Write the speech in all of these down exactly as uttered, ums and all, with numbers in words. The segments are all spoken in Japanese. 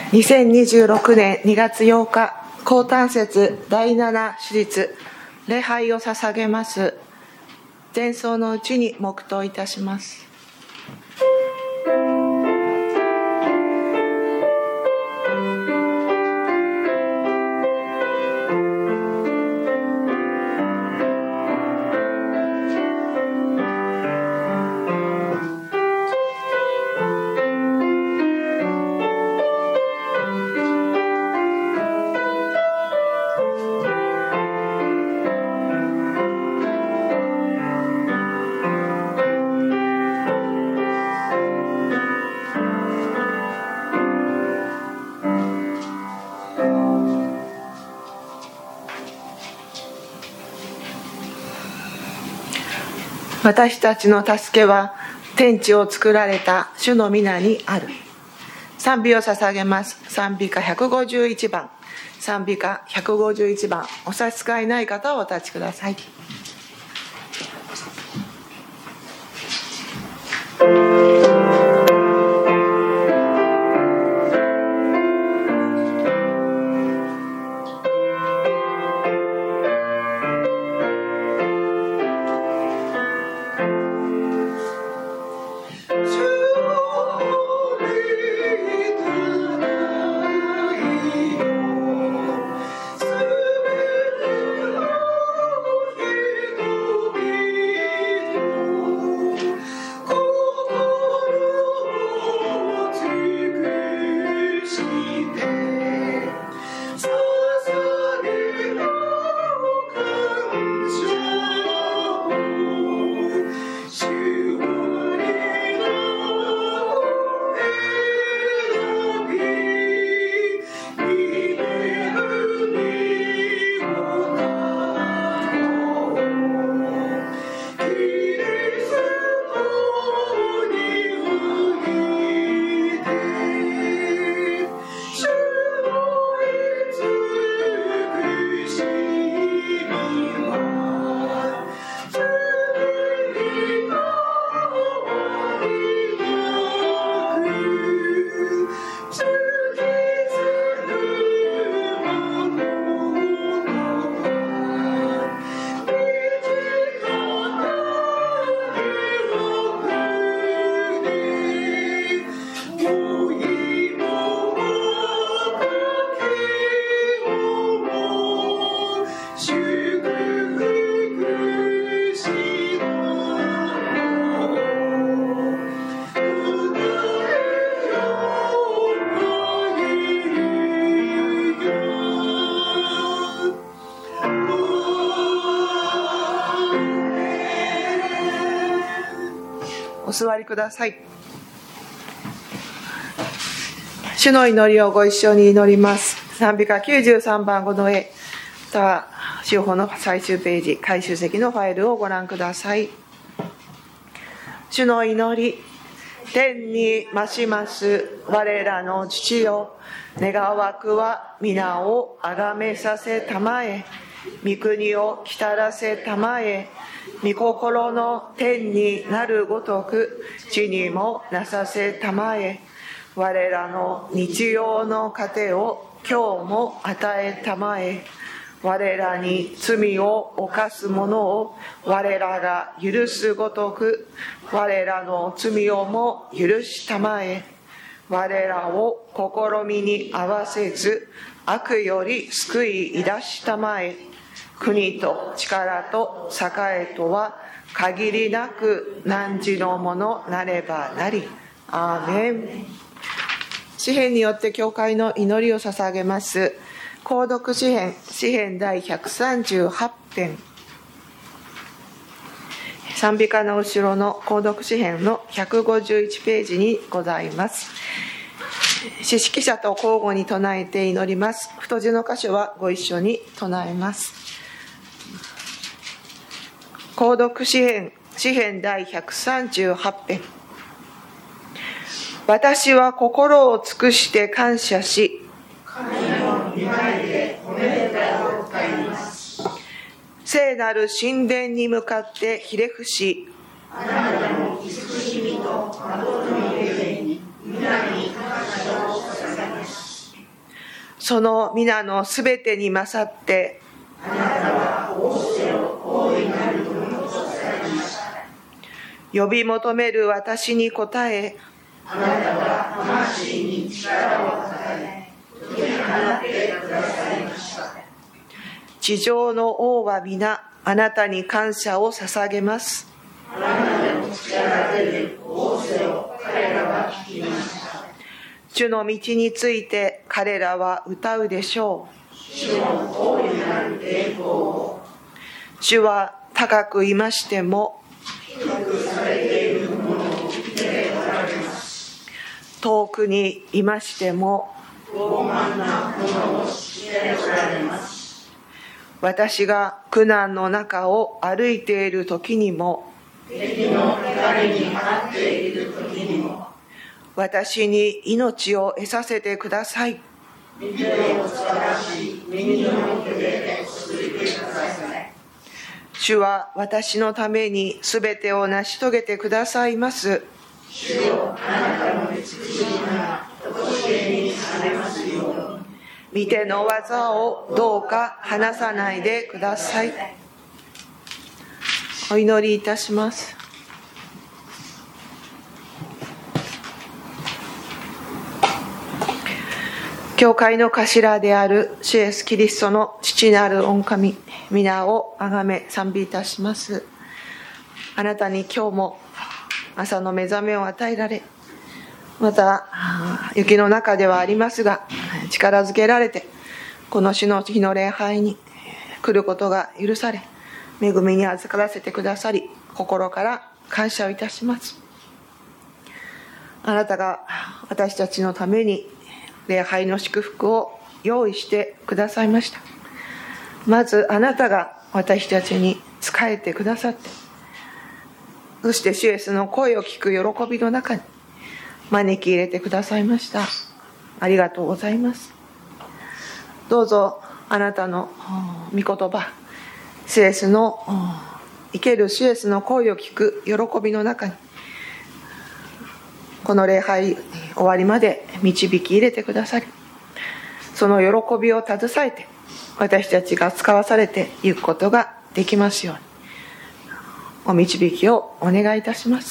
にせんにじゅうろくねんにがつようか、降誕節だいなな主日、礼拝を捧げます。前奏のうちに黙祷いたします。私たちの助けは天地を作られた主の皆にある。賛美を捧げます。賛美歌ひゃくごじゅういちばん、賛美歌ひゃくごじゅういちばん、お差し支えない方はお立ちください。お座りください。主の祈りをご一緒に祈ります。賛美歌きゅうじゅうさんばんごの絵、または修法の最終ページ、回収席のファイルをご覧ください。主の祈り、天に増します我らの父よ、願わくは皆をあがめさせたまえ、御国をきたらせたまえ、御心の天になるごとく地にもなさせたまえ、我らの日用の糧を今日も与えたまえ、我らに罪を犯す者を我らが許すごとく我らの罪をも許したまえ、我らを試みに合わせず悪より救い出したまえ、国と力と栄とは限りなく汝のものなればなり。アーメン。詩編によって教会の祈りを捧げます。購読詩編、詩編第ひゃくさんじゅうはち編、賛美歌の後ろの購読詩編のひゃくごじゅういちページにございます。詩識者と交互に唱えて祈ります。太字の箇所はご一緒に唱えます。購読詩編、詩編第ひゃくさんじゅうはち編。私は心を尽くして感謝し、神の御前で褒め歌を歌います。聖なる神殿に向かってひれ伏し、あなたの慈しみと誠のゆえに皆に感謝を捧げます。 その皆のすべてに勝って、あなたは仰せを大いなるものとされました。呼び求める私に答え、あなたは魂に力を与え、解き放ってくださいました。地上の王は皆、あなたに感謝を捧げます。あなたの力でる仰せを彼らは聞きました。主の道について彼らは歌うでしょう。主の大いなる栄光を。主は高くいましても、低くされているものを見ておられます。遠くにいましても、傲慢なものを知っておられます。私が苦難の中を歩いている時にも、敵の怒りに遭っている時にも、私に命を得させてください。御手を探し、右の手で続いてください。主は私のためにすべてを成し遂げてくださいます。主よ、あなたの美しい名が常しえにされますように。御手の技をどうか離さないでください。お祈りいたします。教会の頭である主イエスキリストの父なる御神、皆をあがめ賛美いたします。あなたに今日も朝の目覚めを与えられ、また雪の中ではありますが力づけられて、この主の日の礼拝に来ることが許され、恵みに預からせてくださり、心から感謝をいたします。あなたが私たちのために礼拝の祝福を用意してくださいました。まずあなたが私たちに仕えてくださって、そして主イエスの声を聞く喜びの中に招き入れてくださいました。ありがとうございます。どうぞあなたの御言葉、主イエスの生ける主イエスの声を聞く喜びの中に、この礼拝終わりまで導き入れてくださり、その喜びを携えて私たちが使わされていくことができますように、お導きをお願いいたします。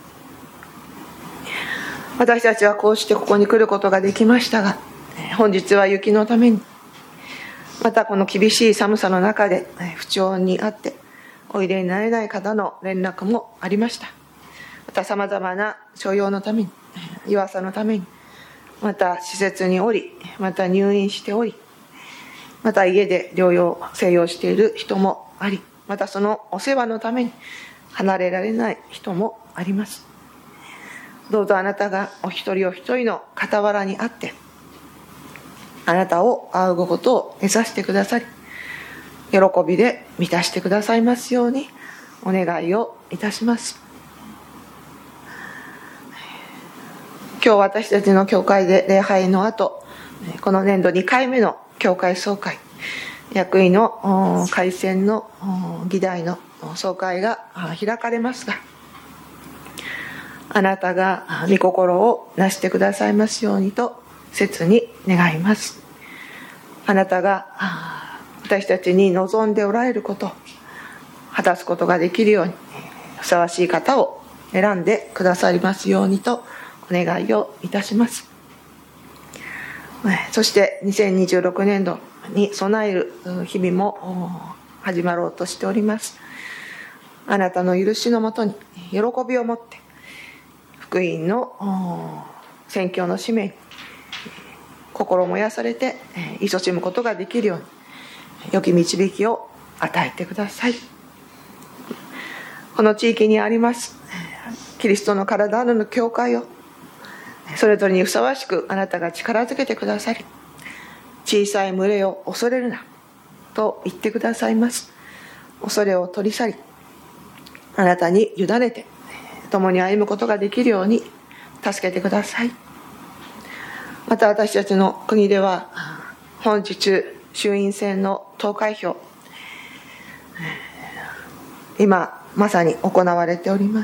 私たちはこうしてここに来ることができましたが、本日は雪のために、またこの厳しい寒さの中で不調にあっておいでになれない方の連絡もありました。またさまざまな所用のために、弱さのために、また施設におり、また入院しており、また家で療養静養している人もあり、またそのお世話のために離れられない人もあります。どうぞあなたがお一人お一人の傍らにあって、あなたを仰ぐことを目指してくださり、喜びで満たしてくださいますようにお願いをいたします。今日私たちの教会で礼拝の後、この年度にかいめの教会総会、役員の改選の議題の総会が開かれますが、あなたが御心をなしてくださいますようにと切に願います。あなたが私たちに望んでおられることを果たすことができるように、ふさわしい方を選んでくださりますようにとお願いをいたします。そしてにせんにじゅうろくねんどに備える日々も始まろうとしております。あなたの許しのもとに喜びを持って福音の宣教の使命に心燃やされて勤しむことができるように、良き導きを与えてください。この地域にありますキリストの体の教会をそれぞれにふさわしくあなたが力づけてくださり、小さい群れを恐れるなと言ってくださいます。恐れを取り去り、あなたに委ねて共に歩むことができるように助けてください。また私たちの国では本日衆院選の投開票、今まさに行われております。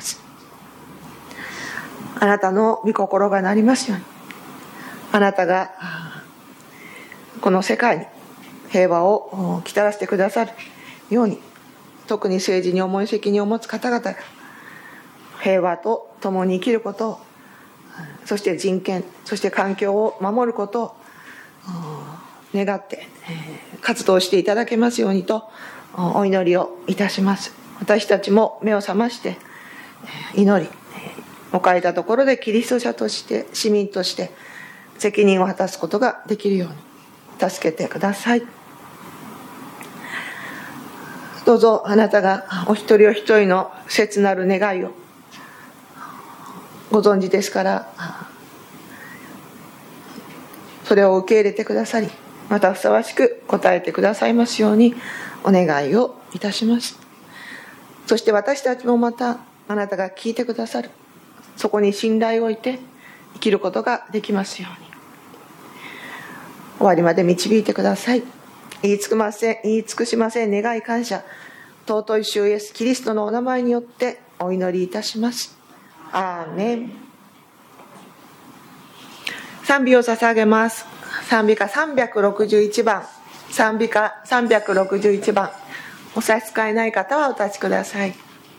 あなたの御心がなりますように、あなたがこの世界に平和をきたらせてくださるように、特に政治に重い責任を持つ方々が平和と共に生きることを、そして人権、そして環境を守ることを願って活動していただけますようにとお祈りをいたします。私たちも目を覚まして祈り、置かれたところでキリスト者として市民として責任を果たすことができるように助けてください。どうぞあなたがお一人お一人の切なる願いをご存知ですから、それを受け入れてくださり、またふさわしく答えてくださいますようにお願いをいたします。そして私たちもまたあなたが聞いてくださる、そこに信頼を置いて生きることができますように終わりまで導いてください。言い尽くません、言い尽くしません願い感謝、尊い主イエスキリストのお名前によってお祈りいたします。アーメン。賛美を捧げます。賛美歌さんびゃくろくじゅういちばん、賛美歌さんびゃくろくじゅういちばん、お差し支えない方はお立ちください。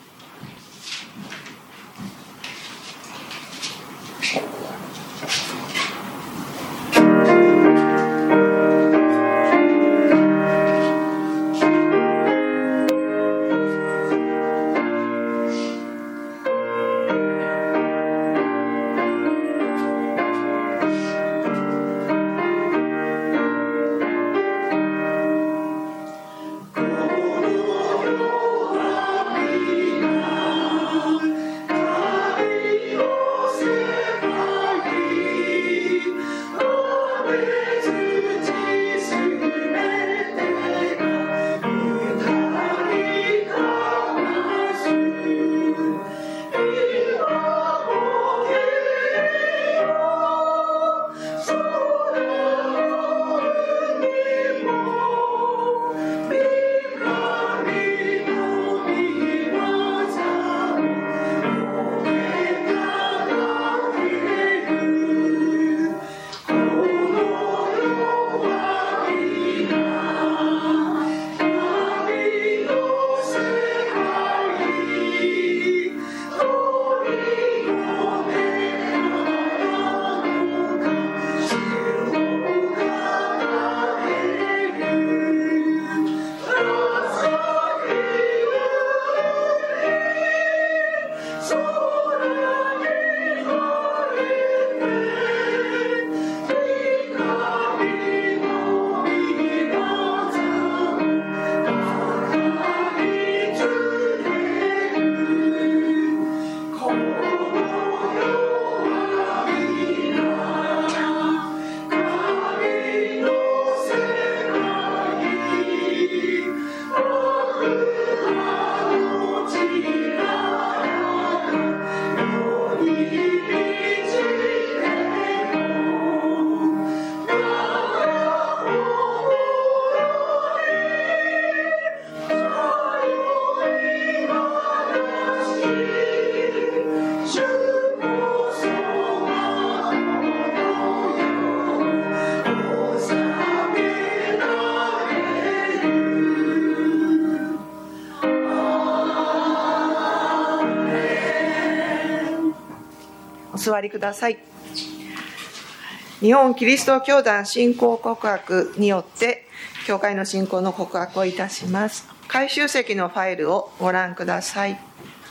お座りください。日本キリスト教団信仰告白によって教会の信仰の告白をいたします。回収席のファイルをご覧ください。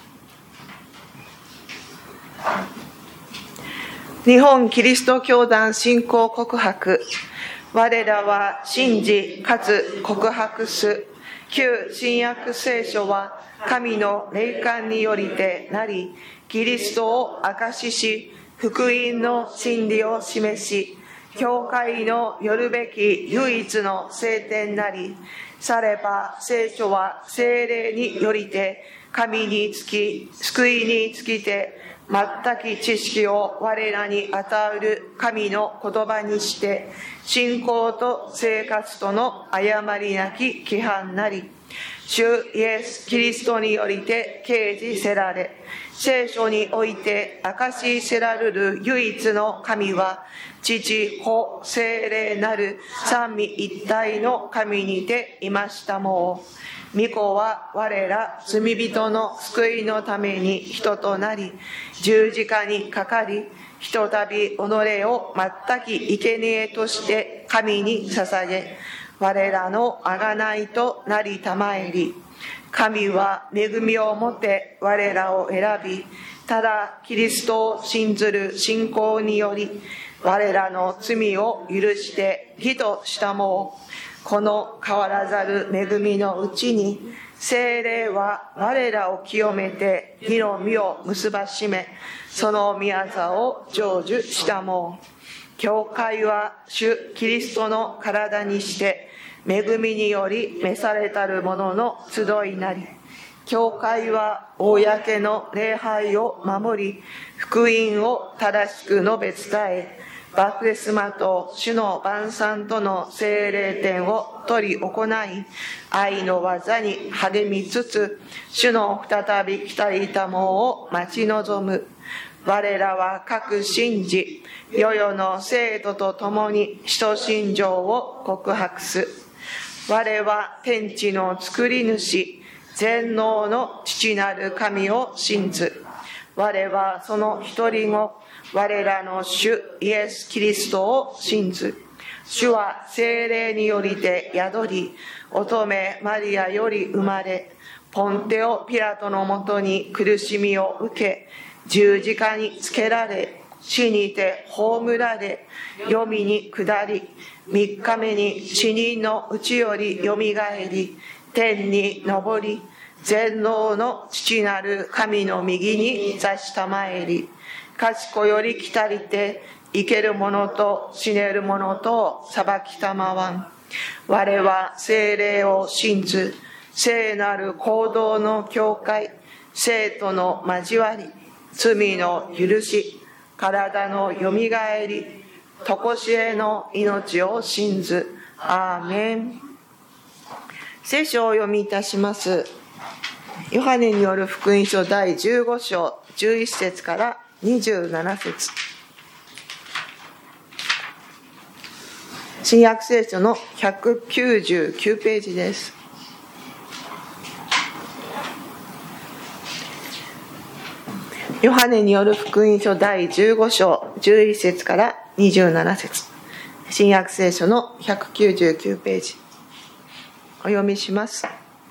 日本キリスト教団信仰告白。我らは信じかつ告白す旧新約聖書は神の霊感によりてなり、キリストを証しし、福音の真理を示し、教会のよるべき唯一の聖典なり、されば聖書は聖霊によりて神につき、救いにつきて、全く知識を我らに与える神の言葉にして、信仰と生活との誤りなき規範なり、 主イエス・キリストによりて掲示せられ、聖書において明かしせられる唯一の神は、父、子、聖霊なる三位一体の神にていましたもう。御子は我ら罪人の救いのために人となり、十字架にかかり、ひとたび己を全き生贄として神に捧げ、我らの贖いとなりたまえり、神は恵みをもって我らを選び、ただキリストを信ずる信仰により、我らの罪を許して義としたもう。この変わらざる恵みのうちに、聖霊は我らを清めて義の実を結ばしめ、その宮座を成就したもう。教会は主キリストの体にして、恵みにより召されたる者の集いなり、教会は公の礼拝を守り、福音を正しく述べ伝え、バプテスマと主の晩餐との聖霊典を取り行い、愛の技に励みつつ、主の再び来たりたもを待ち望む。我らは各信じ、世々の生徒と共に使徒信条を告白す。我は天地の作り主、全能の父なる神を信ず。我はその一人子、我らの主イエス・キリストを信ず。主は聖霊によりて宿り、乙女マリアより生まれ、ポンテオ・ピラトのもとに苦しみを受け、十字架につけられ、死にて葬られ、黄泉に下り、三日目に死人のうちよりよみがえり、天に昇り、全能の父なる神の右に座したまえり、賢より来たりて、生ける者と死ねる者と裁きたまわん。我は聖霊を信ず、聖なる行動の教会、生徒の交わり、罪の許し、体のよみがえり、とこしえの命を信ず。アーメン。聖書をお読みいたします。ヨハネによる福音書だいじゅうご章じゅういち節からにじゅうなな節。新約聖書のひゃくきゅうじゅうきゅうページです。ヨハネによる福音書だいじゅうご章じゅういち節からにじゅうなな節。新約聖書のひゃくきゅうじゅうきゅうページ。お読みします。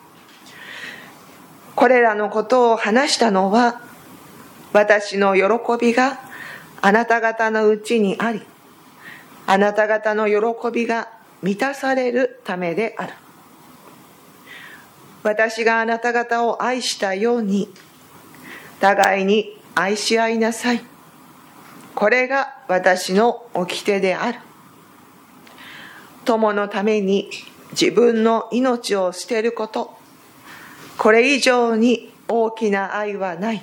これらのことを話したのは、私の喜びがあなた方のうちにあり、あなた方の喜びが満たされるためである。私があなた方を愛したように、互いに愛し合いなさい。これが私の掟である。友のために自分の命を捨てること、これ以上に大きな愛はない。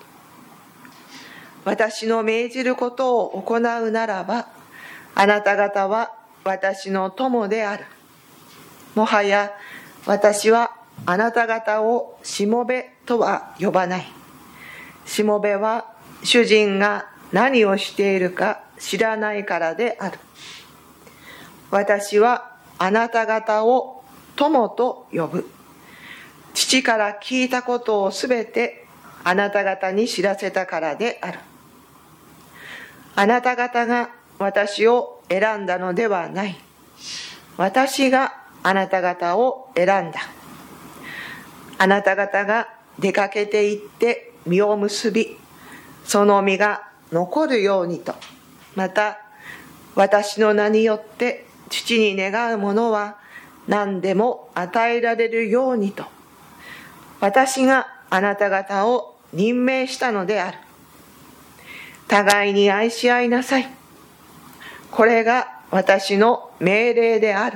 私の命じることを行うならば、あなた方は私の友である。もはや私はあなた方をしもべとは呼ばない。しもべは主人が何をしているか知らないからである。私はあなた方を友と呼ぶ。父から聞いたことをすべてあなた方に知らせたからである。あなた方が私を選んだのではない。私があなた方を選んだ。あなた方が出かけて行って実を結び、その実が残るようにと、また私の名によって父に願うものは何でも与えられるようにと、私があなた方を任命したのである。互いに愛し合いなさい。これが私の命令である。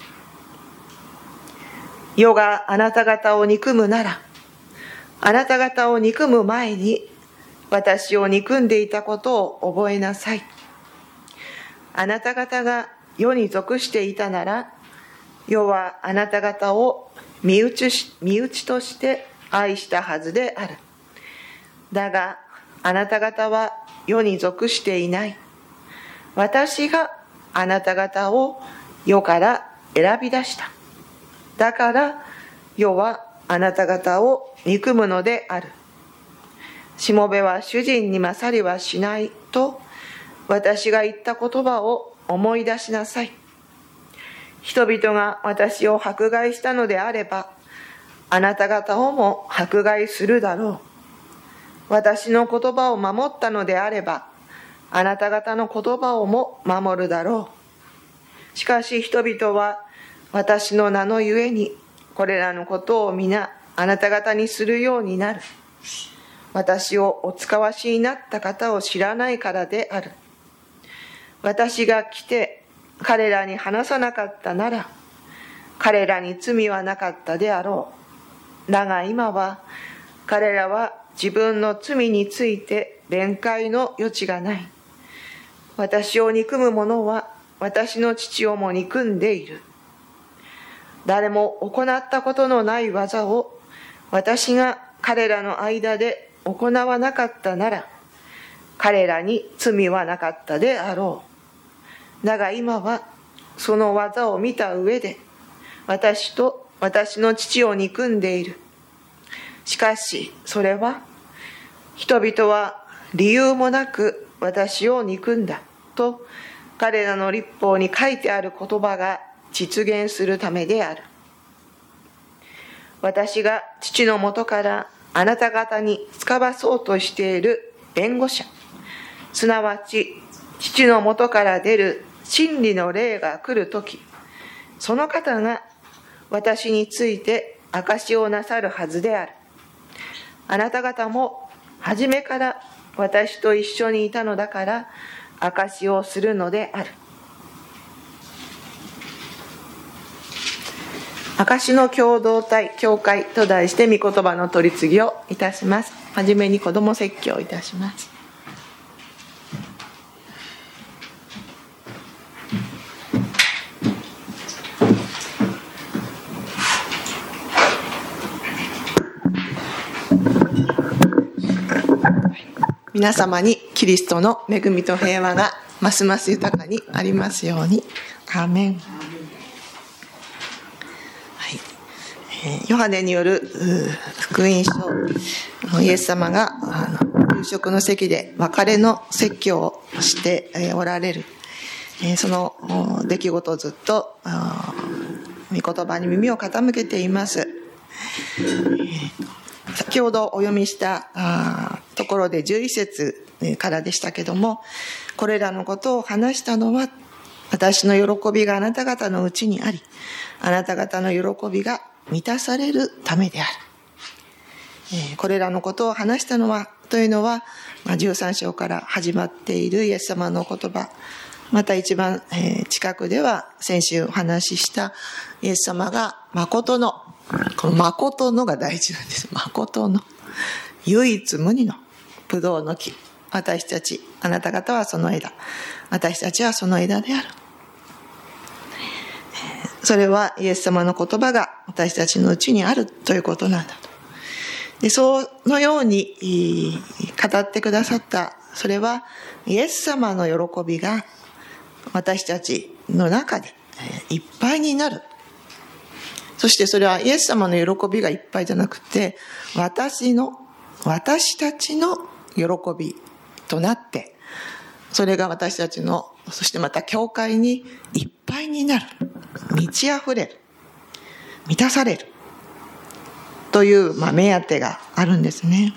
世があなた方を憎むなら、あなた方を憎む前に私を憎んでいたことを覚えなさい。あなた方が世に属していたなら、世はあなた方を身内し、身内として愛したはずである。だが、あなた方は世に属していない。私があなた方を世から選び出した。だから、世はあなた方を憎むのである。しもべは主人に勝りはしないと、私が言った言葉を思い出しなさい。人々が私を迫害したのであれば、あなた方をも迫害するだろう。私の言葉を守ったのであれば、あなた方の言葉をも守るだろう。しかし人々は私の名のゆえに、これらのことを皆あなた方にするようになる。私をお使わしになった方を知らないからである。私が来て彼らに話さなかったなら、彼らに罪はなかったであろう。だが今は彼らは自分の罪について弁解の余地がない。私を憎む者は私の父をも憎んでいる。誰も行ったことのない技を私が彼らの間で行わなかったなら、彼らに罪はなかったであろう。だが今はその技を見た上で、私と私の父を憎んでいる。しかしそれは、人々は理由もなく私を憎んだと彼らの律法に書いてある言葉が実現するためである。私が父のもとからあなた方に使わそうとしている弁護者、すなわち父のもとから出る真理の霊が来るとき、その方が私について証しをなさるはずである。あなた方も初めから私と一緒にいたのだから証しをするのである。証の共同体、教会と題して御言葉の取り次ぎをいたします。はじめに子ども説教いたします。皆様にキリストの恵みと平和がますます豊かにありますように。アーメン。ヨハネによる福音書、イエス様が夕食の席で別れの説教をしておられる、その出来事をずっと御言葉に耳を傾けています。先ほどお読みしたところでじゅういっ節からでしたけども、これらのことを話したのは私の喜びがあなた方のうちにあり、あなた方の喜びが満たされるためである。えー、これらのことを話したのはというのは、まあ、じゅうさん章から始まっているイエス様の言葉、また一番、えー、近くでは先週お話ししたイエス様が誠の、この誠のが大事なんです。誠の唯一無二のブドウの木、私たち、あなた方はその枝、私たちはその枝である。それはイエス様の言葉が私たちのうちにあるということなんだと。で、そのように語ってくださった、それはイエス様の喜びが私たちの中でいっぱいになる。そしてそれはイエス様の喜びがいっぱいじゃなくて、私の、私たちの喜びとなって、それが私たちの、そしてまた教会にいっぱいになる。満ち溢れる。満たされる。という、まあ、目当てがあるんですね。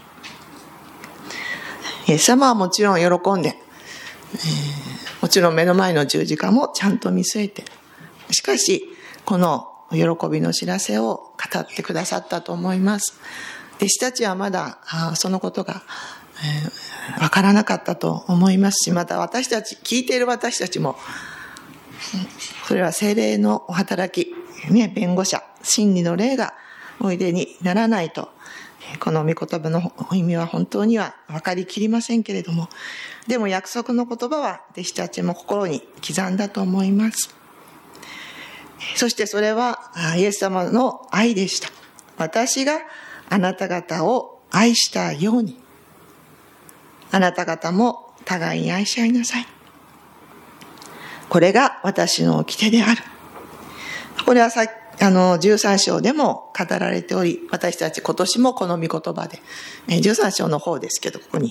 イエス様はもちろん喜んで、えー、もちろん目の前の十字架もちゃんと見据えて、しかし、この喜びの知らせを語ってくださったと思います。弟子たちはまだ、そのことが、えー、分からなかったと思いますし、また私たち、聞いている私たちも、それは聖霊のお働き、ね、弁護者、真理の霊がおいでにならないと、この御言葉の意味は本当には分かりきりませんけれども、でも約束の言葉は弟子たちも心に刻んだと思います。 そしてそれはイエス様の愛でした。私があなた方を愛したように、あなた方も互いに愛し合いなさい。これが私の掟である。これはさあのじゅうさん章でも語られており、私たち今年もこの御言葉で、じゅうさん章の方ですけど、ここに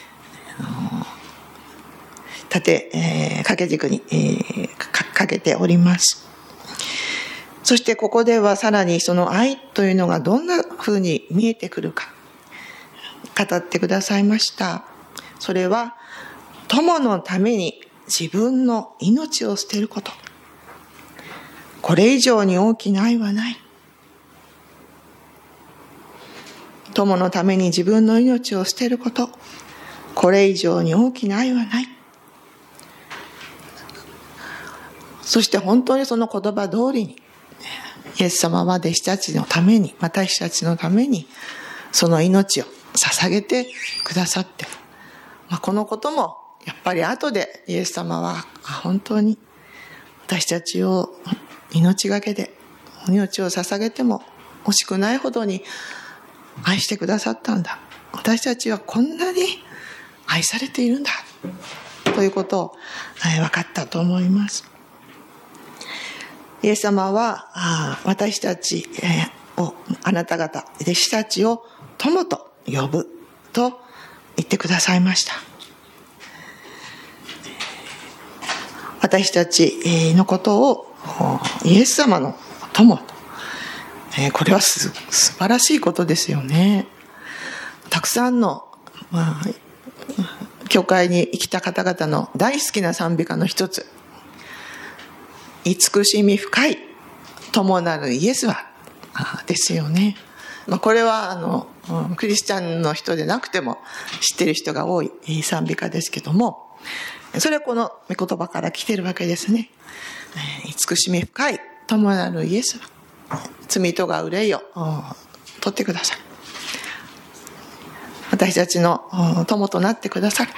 縦、えー、掛け軸に、えー、か, かけております。そしてここではさらにその愛というのがどんなふうに見えてくるか語ってくださいました。それは友のために自分の命を捨てること。これ以上に大きな愛はない。友のために自分の命を捨てること。これ以上に大きな愛はない。そして本当にその言葉通りに、イエス様は弟子たちのために、私たちのために、その命を捧げてくださって、まあ、このこともやっぱり後でイエス様は本当に私たちを命がけで命を捧げても惜しくないほどに愛してくださったんだ。私たちはこんなに愛されているんだということを分かったと思います。イエス様は私たちを、あなた方弟子たちを友と呼ぶと言ってくださいました。私たちのことをイエス様の友と、これはす素晴らしいことですよね。たくさんの、まあ、教会に生きた方々の大好きな賛美歌の一つ、慈しみ深い友なるイエスはですよね。まあ、これはあのクリスチャンの人でなくても知っている人が多い賛美歌ですけども、それはこの御言葉から来ているわけですね。慈しみ深い友なるイエスは罪とが憂いを取ってください。私たちの友となってくださる。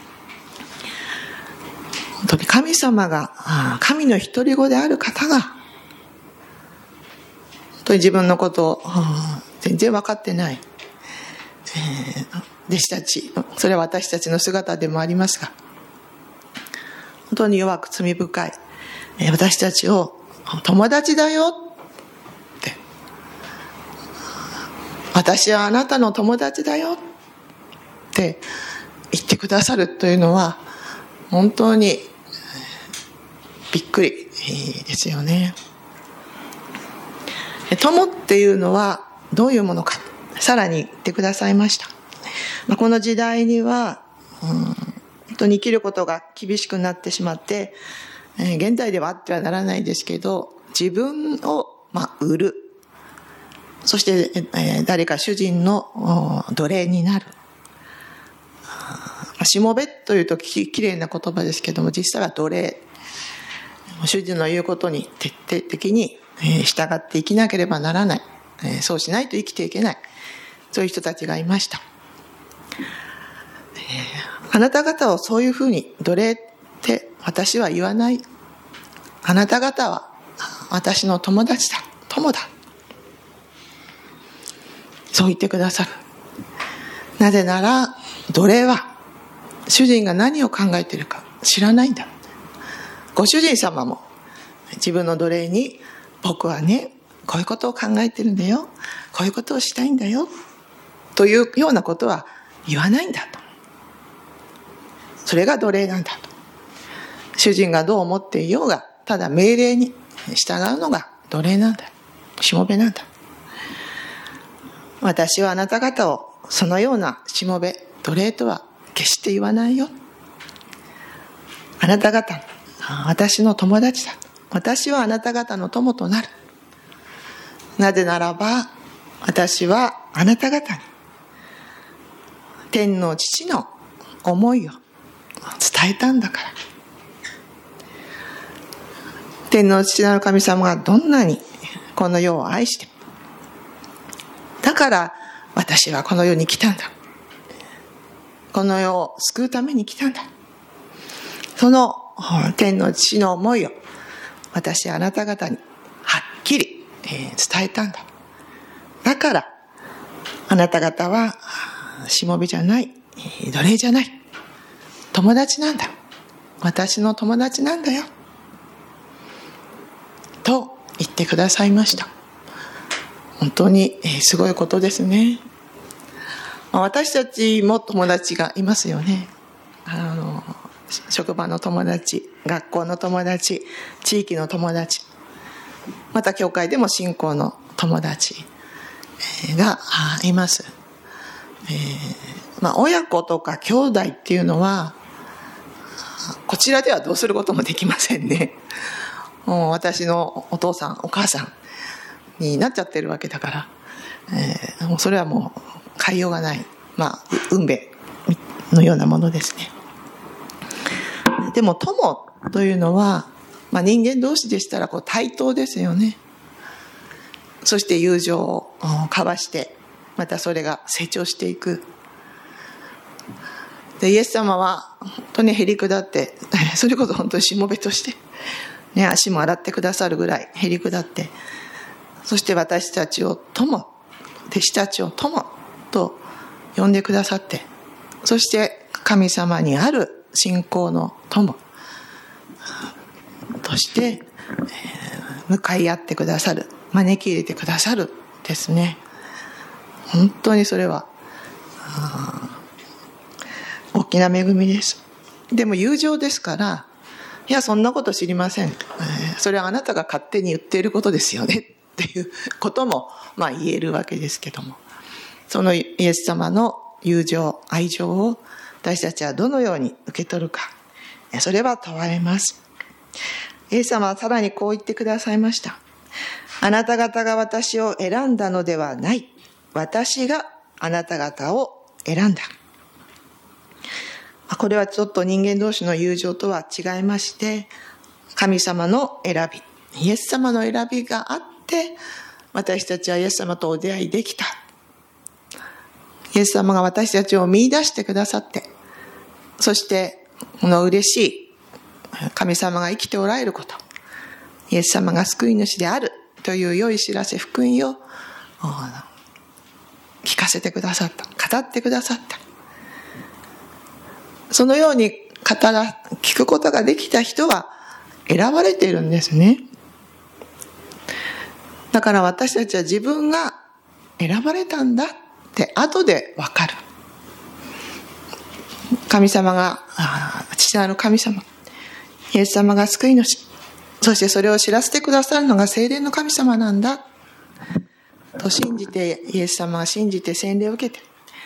本当に神様が、神の独り子である方が、本当に自分のことを全然分かってない、えー、弟子たち、それは私たちの姿でもありますが、本当に弱く罪深い私たちを友達だよって、私はあなたの友達だよって言ってくださるというのは本当にびっくりですよね。友っていうのはどういうものか、さらに言ってくださいました。この時代には、うん、本当に生きることが厳しくなってしまって、現代ではあってはならないですけど、自分をまあ売る、そして誰か主人の奴隷になる。しもべというときれいな言葉ですけども、実際は奴隷。主人の言うことに徹底的に従って生きなければならない。そうしないと生きていけない。そういう人たちがいました。あなた方をそういうふうに奴隷って私は言わない。あなた方は私の友達だ。友だ。そう言ってくださる。なぜなら奴隷は主人が何を考えているか知らないんだ。ご主人様も自分の奴隷に、僕はねこういうことを考えてるんだよ、こういうことをしたいんだよというようなことは言わないんだと。それが奴隷なんだと。主人がどう思っていようがただ命令に従うのが奴隷なんだ、しもべなんだ。私はあなた方をそのようなしもべ、奴隷とは決して言わないよ。あなた方、私の友達だ。私はあなた方の友となる。なぜならば、私はあなた方に天の父の思いを伝えたんだから。天の父なる神様がどんなにこの世を愛して、だから私はこの世に来たんだ。この世を救うために来たんだ。その天の父の思いを私はあなた方にきり、えー、伝えたんだ。だからあなた方はしもべじゃない、奴隷じゃない、友達なんだ、私の友達なんだよと言ってくださいました。本当にすごいことですね。私たちも友達がいますよね。あの職場の友達、学校の友達、地域の友達、また教会でも信仰の友達がいます。えーまあ、親子とか兄弟っていうのはこちらではどうすることもできませんね。もう私のお父さんお母さんになっちゃってるわけだから、えー、もうそれはもう変えようがない、まあ、運命のようなものですね。でも友というのは、まあ、人間同士でしたらこう対等ですよね。そして友情を交わしてまたそれが成長していく。でイエス様は本当にへりくだってそれこそ本当にしもべとして、ね、足も洗ってくださるぐらいへりくだって、そして私たちを友、弟子たちを友と呼んでくださって、そして神様にある信仰の友として向かい合ってくださる、招き入れてくださるですね。本当にそれは大きな恵みです。でも友情ですから、いやそんなこと知りません、それはあなたが勝手に言っていることですよねっていうこともまあ言えるわけですけども、そのイエス様の友情、愛情を私たちはどのように受け取るか、それは問われます。イエス様はさらにこう言ってくださいました。あなた方が私を選んだのではない、私があなた方を選んだ。これはちょっと人間同士の友情とは違いまして、神様の選び、イエス様の選びがあって私たちはイエス様とお出会いできた。イエス様が私たちを見出してくださって、そしてこの嬉しい神様が生きておられること、イエス様が救い主であるという良い知らせ、福音を聞かせてくださった、語ってくださった。そのように語ら聞くことができた人は選ばれているんですね。だから私たちは自分が選ばれたんだって後でわかる。神様が、父なる神様、イエス様が救い主、そしてそれを知らせてくださるのが聖霊の神様なんだと信じて、イエス様が信じて洗礼を受けて、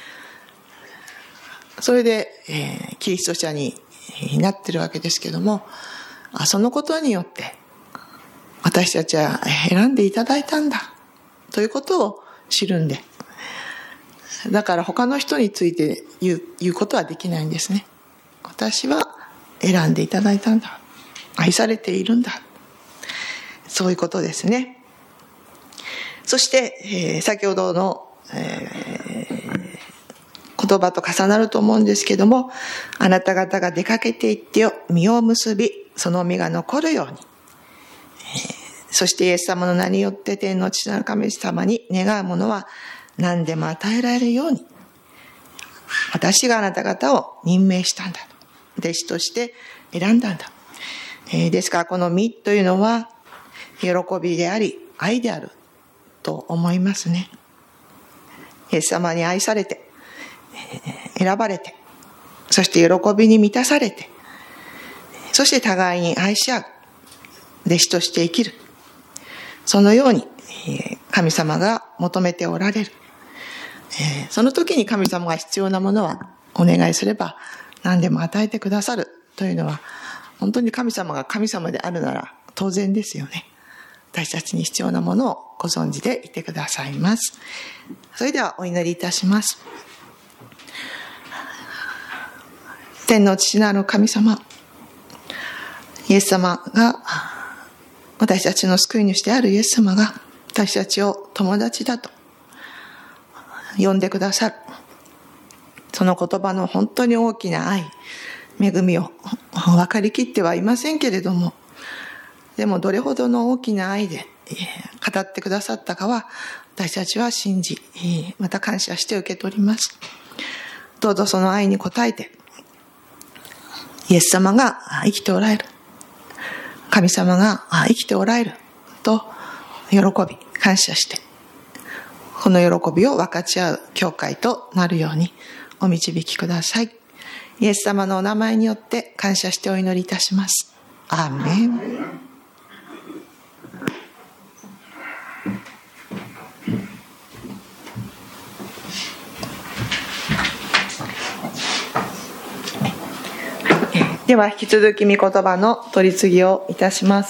それで、えー、キリスト者になってるわけですけども、そのことによって私たちは選んでいただいたんだということを知るんで、だから他の人について言う、言うことはできないんですね。私は選んでいただいたんだ、愛されているんだ、そういうことですね。そして、えー、先ほどの、えー言葉と重なると思うんですけども、あなた方が出かけていってよ、実を結び、その実が残るように、えー、そしてイエス様の名によって天の父なる神様に願うものは何でも与えられるように、私があなた方を任命したんだ、弟子として選んだんだ、えー、ですからこの実というのは喜びであり愛であると思いますね。イエス様に愛されて、選ばれて、そして喜びに満たされて、そして互いに愛し合う弟子として生きる、そのように神様が求めておられる。その時に神様が必要なものはお願いすれば何でも与えてくださるというのは、本当に神様が神様であるなら当然ですよね。私たちに必要なものをご存知でいてくださいます。それではお祈りいたします。天の父なる神様、イエス様が、私たちの救い主であるイエス様が私たちを友達だと呼んでくださる、その言葉の本当に大きな愛、恵みを分かりきってはいませんけれども、でもどれほどの大きな愛で語ってくださったかは私たちは信じ、また感謝して受け取ります。どうぞその愛に応えて、イエス様が生きておられる、神様が生きておられると喜び感謝して、この喜びを分かち合う教会となるようにお導きください。イエス様のお名前によって感謝してお祈りいたします。アーメン。では引き続き御言葉の取り次ぎをいたします。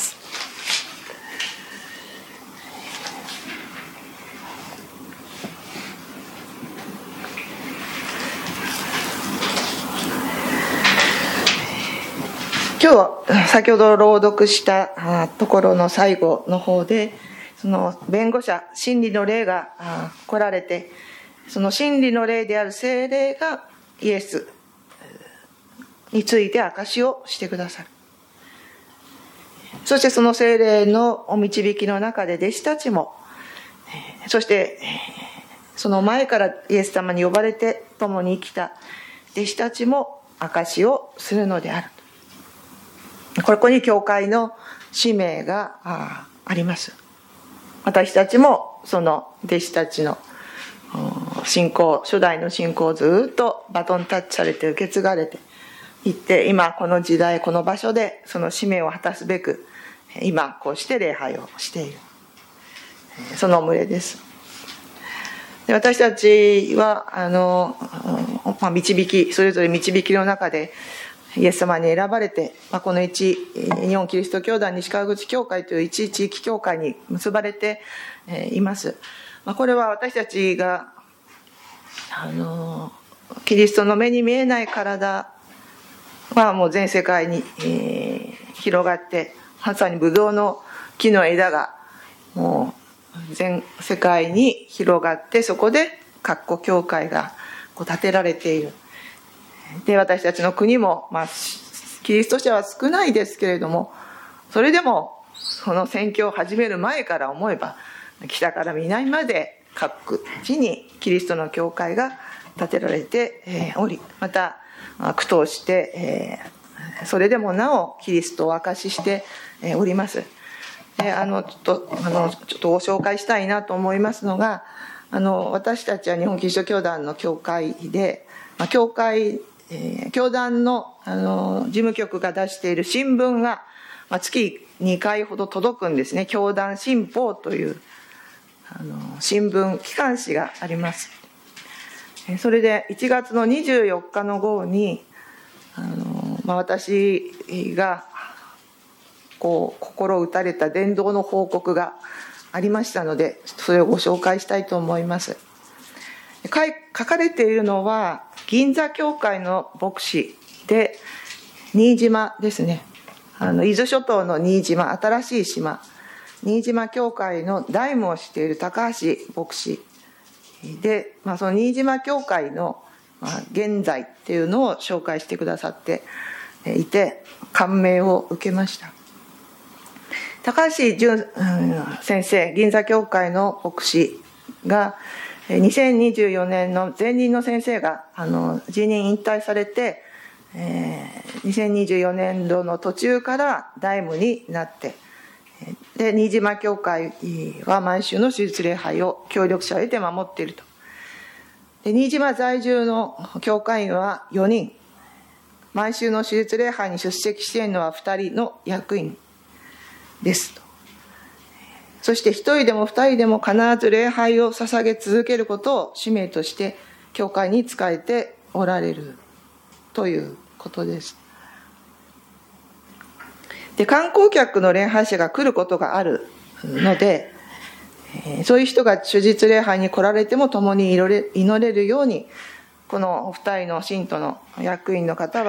今日先ほど朗読したところの最後の方で、その弁護者、真理の霊が来られて、その真理の霊である聖霊がイエスについて証しをしてくださる。そしてその聖霊のお導きの中で弟子たちも、そしてその前からイエス様に呼ばれて共に生きた弟子たちも証しをするのである。ここに教会の使命があります。私たちもその弟子たちの信仰、初代の信仰をずっとバトンタッチされて受け継がれていって、今この時代この場所でその使命を果たすべく今こうして礼拝をしている、その群れです。で、私たちはあの、まあ、導き、それぞれ導きの中でイエス様に選ばれて、まあ、この一日本キリスト教団西川口教会という一地域教会に結ばれています。まあ、これは私たちがあのキリストの目に見えない体はもう全世界に、えー、広がって、まさにブドウの木の枝がもう全世界に広がって、そこで各個教会がこう建てられている。で、私たちの国も、まあ、キリスト者は少ないですけれども、それでもその宣教を始める前から思えば、北から南まで各地にキリストの教会が建てられており、また苦闘して、それでもなおキリストを証ししております。で、あのちょっとあのちょっとご紹介したいなと思いますのが、あの私たちは日本キリスト教団の教会で、まあ、教会えー、教団 の, あの事務局が出している新聞が、まあ、月にかいほど届くんですね。教団新報というあの新聞機関誌があります。それでいちがつのにじゅうよっかの号にあの、まあ、私がこう心打たれた伝道の報告がありましたので、それをご紹介したいと思います。書かれているのは銀座教会の牧師で、新島ですね、あの伊豆諸島の新島、新しい島、新島教会の代務をしている高橋牧師で、まあ、その新島教会の現在っていうのを紹介してくださっていて、感銘を受けました。高橋純先生、銀座教会の牧師がにせんにじゅうよねんの前任の先生があの辞任引退されて、えー、にせんにじゅうよねんどの途中から代務になって、で新島教会は毎週の手術礼拝を協力者を得て守っていると。で、新島在住の教会員はよにん、毎週の手術礼拝に出席しているのはふたりの役員ですと。そして一人でも二人でも必ず礼拝を捧げ続けることを使命として教会に仕えておられるということです。で、観光客の礼拝者が来ることがあるので、そういう人が主日礼拝に来られても共に祈れるように、このお二人の信徒の役員の方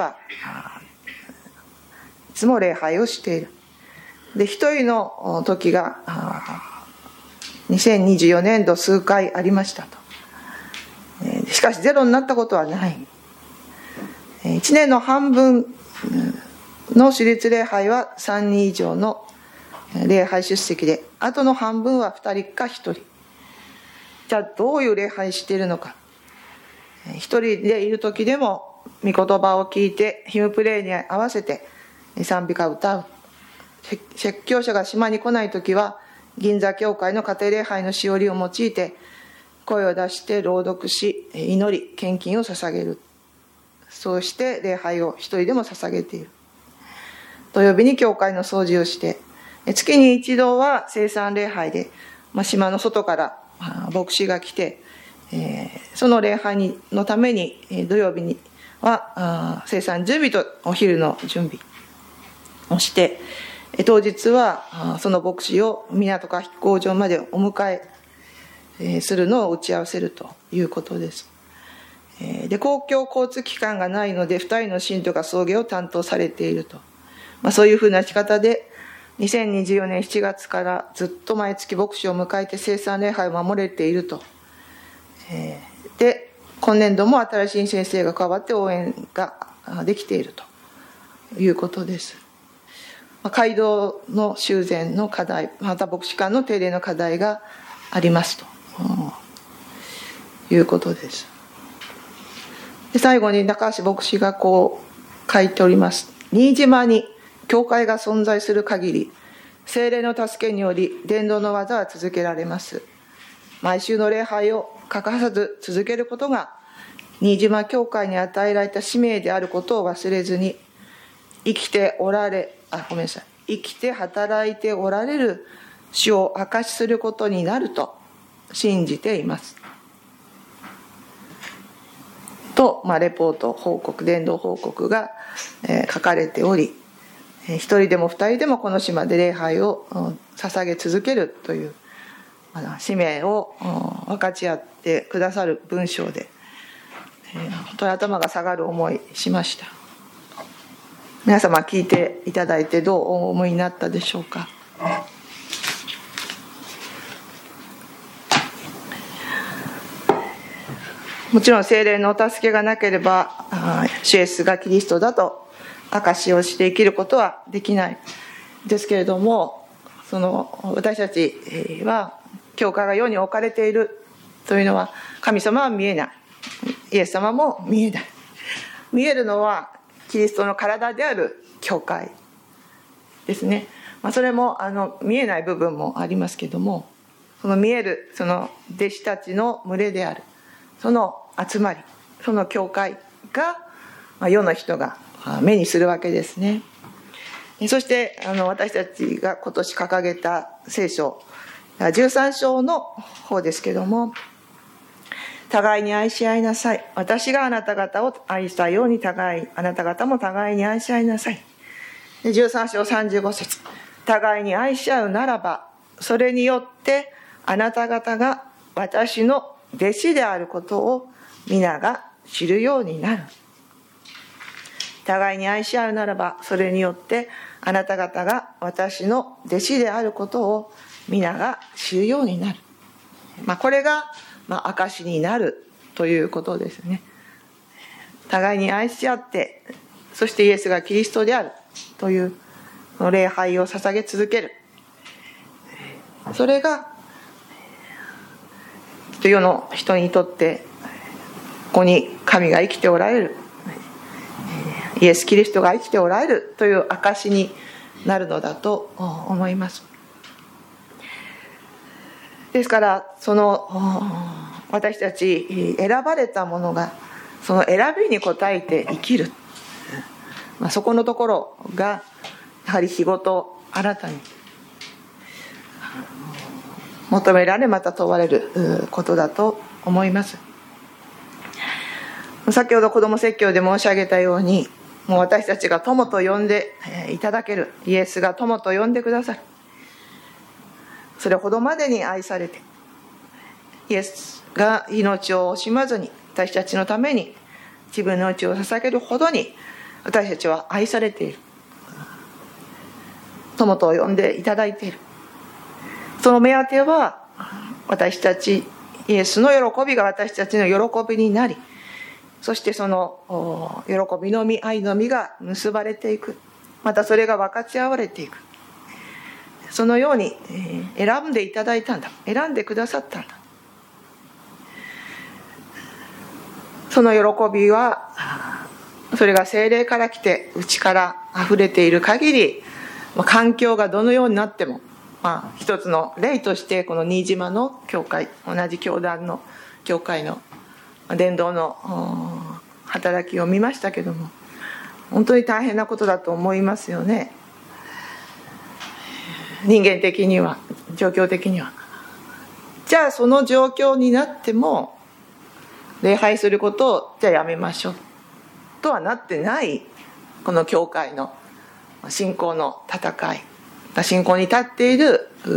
はいつも礼拝をしている。で、一人の時がにせんにじゅうよねんど数回ありましたと。しかしゼロになったことはない。いちねんの半分の主日礼拝はさんにん以上の礼拝出席で、あとの半分はふたりかひとり。じゃあどういう礼拝しているのか。一人でいる時でも御言葉を聞いてヒムプレイに合わせて賛美歌を歌う。説教者が島に来ない時は銀座教会の家庭礼拝のしおりを用いて声を出して朗読し、祈り献金を捧げる。そうして礼拝を一人でも捧げている。土曜日に教会の掃除をして、月に一度は聖餐礼拝で、まあ、島の外から牧師が来て、えー、その礼拝にのために土曜日には聖餐準備とお昼の準備をして、当日はその牧師を港か飛行場までお迎えするのを打ち合わせるということです。で、公共交通機関がないのでふたりの信徒が送迎を担当されていると、まあ、そういうふうな仕方でにせんにじゅうよねんしちがつからずっと毎月牧師を迎えて聖餐礼拝を守れていると。で、今年度も新しい先生が加わって応援ができているということです。街道の修繕の課題、また牧師館の定例の課題がありますと、うん、いうことです。で、最後に高橋牧師がこう書いております。新島に教会が存在する限り、聖霊の助けにより伝道の技は続けられます。毎週の礼拝を欠かさず続けることが新島教会に与えられた使命であることを忘れずに、生きておられあごめんなさい生きて働いておられる主を証しすることになると信じていますと、まあ、レポート報告伝道報告が、えー、書かれており、一人でも二人でもこの島で礼拝を捧げ続けるという、まあ、使命を分かち合ってくださる文章で、えー、本当に頭が下がる思いしました。皆様聞いていただいてどうお思いになったでしょうか。もちろん聖霊のお助けがなければ主イエスがキリストだと証しをして生きることはできないですけれども、その私たちは教会が世に置かれているというのは、神様は見えない、イエス様も見えない。見えるのはキリストの体である教会ですね。まあ、それもあの見えない部分もありますけども、その見えるその弟子たちの群れであるその集まり、その教会が、まあ、世の人が目にするわけですね。そしてあの私たちが今年掲げた聖書じゅうさん章の方ですけども、互いに愛し合いなさい。私があなた方を愛したように互い、あなた方も互いに愛し合いなさい。じゅうさん章さんじゅうご節。互いに愛し合うならば、それによってあなた方が私の弟子であることを皆が知るようになる。互いに愛し合うならば、それによってあなた方が私の弟子であることを皆が知るようになる。まあ、これがまあ、証になるということですね。互いに愛し合って、そしてイエスがキリストであるというその礼拝を捧げ続ける。それが世の人にとってここに神が生きておられる、イエス・キリストが生きておられるという証になるのだと思います。ですからその私たち選ばれた者がその選びに応えて生きる、まあ、そこのところがやはり日ごと新たに求められまた問われることだと思います。先ほど子ども説教で申し上げたように、もう私たちが友と呼んでいただける、イエスが友と呼んでくださる、それほどまでに愛されて、イエスが命を惜しまずに私たちのために自分の命を捧げるほどに私たちは愛されている、友と呼んでいただいている。その目当ては私たち、イエスの喜びが私たちの喜びになり、そしてその喜びの実、愛の実が結ばれていく、またそれが分かち合われていく、 そのように選んでいただいたんだ、選んでくださったんだ。その喜びは、それが聖霊から来て内から溢れている限り、環境がどのようになっても、まあ、一つの例としてこの新島の教会、同じ教団の教会の伝道の働きを見ましたけども、本当に大変なことだと思いますよね。人間的には、状況的には。じゃあその状況になっても礼拝することをじゃあやめましょうとはなってない、この教会の信仰の戦い、信仰に立っている、うん、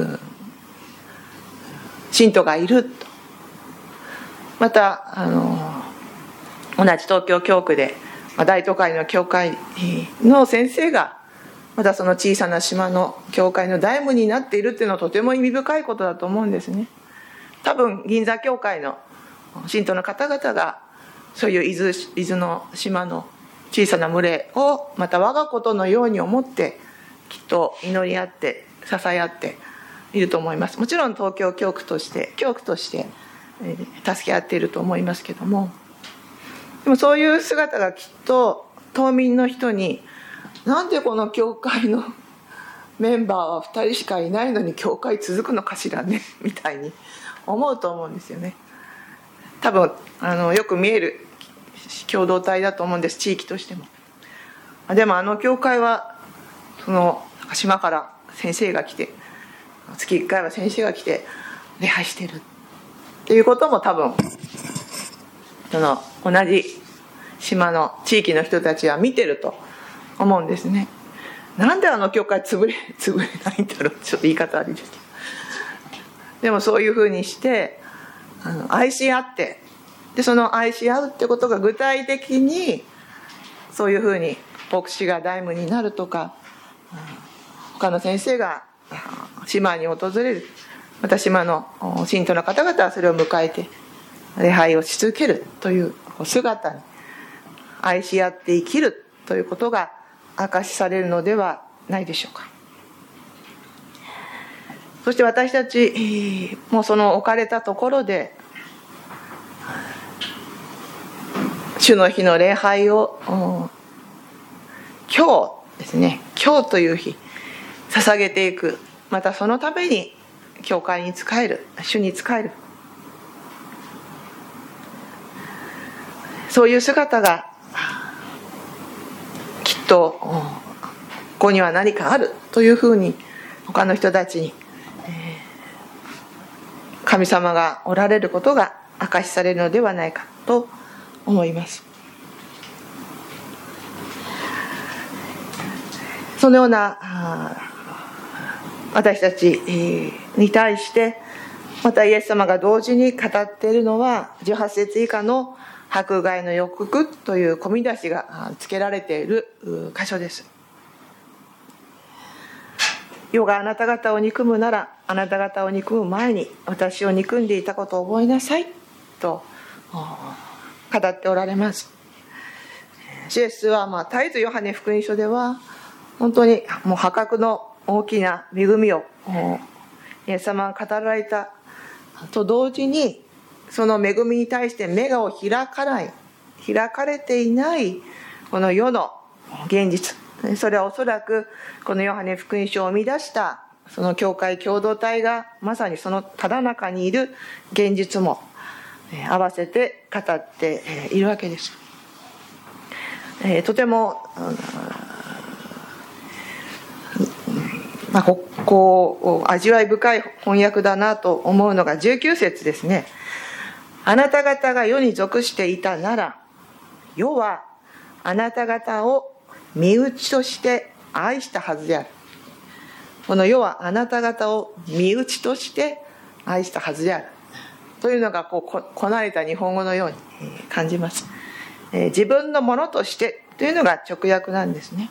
信徒がいると。またあの同じ東京教区で大都会の教会の先生がまたその小さな島の教会の大務になっているっていうのはとても意味深いことだと思うんですね。多分銀座教会の信徒の方々がそういう伊豆、伊豆の島の小さな群れをまた我がことのように思ってきっと祈り合って支え合っていると思います。もちろん東京教区として教区として助け合っていると思いますけども、でもそういう姿がきっと島民の人に、なんでこの教会のメンバーはふたりしかいないのに教会続くのかしらねみたいに思うと思うんですよね。多分あのよく見える共同体だと思うんです、地域としても。でもあの教会はその島から先生が来て、月いっかいは先生が来て礼拝してるっていうことも多分その同じ島の地域の人たちは見てると思うんですね。なんであの教会潰れ潰れないんだろう、ちょっと言い方悪いですけど、でもそういうふうにしてあの愛し合って、でその愛し合うってことが具体的にそういうふうに牧師が大務になるとか、他の先生が島に訪れる、また島の信徒の方々はそれを迎えて礼拝をし続けるという姿に、愛し合って生きるということが証しされるのではないでしょうか。そして私たちもその置かれたところで主の日の礼拝を今日ですね、今日という日捧げていく、またそのために教会に仕える、主に仕える、そういう姿がきっとここには何かあるというふうに他の人たちに神様がおられることが証しされるのではないかと思います。そのような私たちに対してまたイエス様が同時に語っているのはじゅうはち節以下の迫害の予告という込み出しがつけられている箇所です。世があなた方を憎むならあなた方を憎む前に私を憎んでいたことを覚えなさいと語っておられます。主イエスはまあ絶えずヨハネ福音書では本当にもう破格の大きな恵みをイエス様が語られたと同時に、その恵みに対して目を開かない、開かれていないこの世の現実、それはおそらくこのヨハネ福音書を生み出したその教会共同体がまさにそのただ中にいる現実も合わせて語っているわけです。とてもまあ、ここ味わい深い翻訳だなと思うのがじゅうきゅう節ですね。あなた方が世に属していたなら世はあなた方を身内として愛したはずである。この世はあなた方を身内として愛したはずであるというのがこう こ, こなれた日本語のように感じます。えー、自分のものとしてというのが直訳なんですね。